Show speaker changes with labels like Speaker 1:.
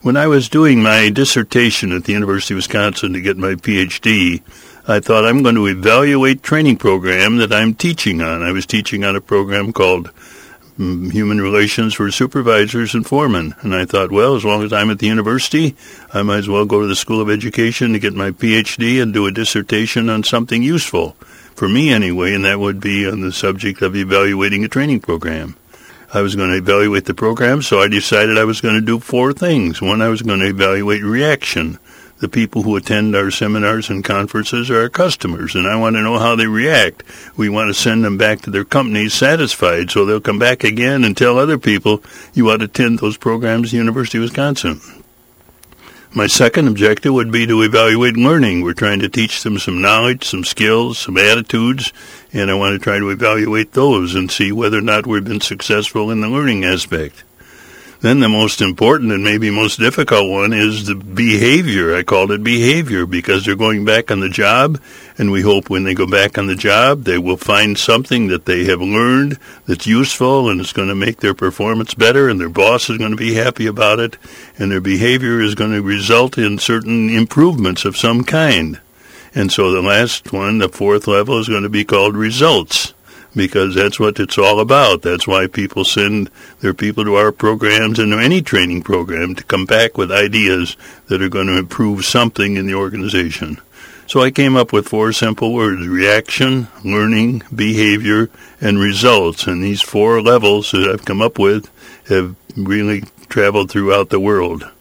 Speaker 1: When I was doing my dissertation at the University of Wisconsin to get my PhD, I thought I'm going to evaluate training program that I'm teaching on. I was teaching on a program called Human Relations for Supervisors and Foremen. And I thought, well, as long as I'm at the university, I might as well go to the School of Education to get my PhD and do a dissertation on something useful. For me anyway, and that would be on the subject of evaluating a training program. I was going to evaluate the program, so I decided I was going to do 4 things. One, I was going to evaluate reaction. The people who attend our seminars and conferences are our customers, and I want to know how they react. We want to send them back to their companies satisfied, so they'll come back again and tell other people you ought to attend those programs at the University of Wisconsin. My second objective would be to evaluate learning. We're trying to teach them some knowledge, some skills, some attitudes, and I want to try to evaluate those and see whether or not we've been successful in the learning aspect. Then the most important and maybe most difficult one is the behavior. I called it behavior because they're going back on the job, and we hope when they go back on the job they will find something that they have learned that's useful and it's going to make their performance better, and their boss is going to be happy about it, and their behavior is going to result in certain improvements of some kind. And so the last one, the 4th level, is going to be called results, because that's what it's all about. That's why people send their people to our programs and to any training program to come back with ideas that are going to improve something in the organization. So I came up with 4 simple words: reaction, learning, behavior, and results. And these 4 levels that I've come up with have really traveled throughout the world.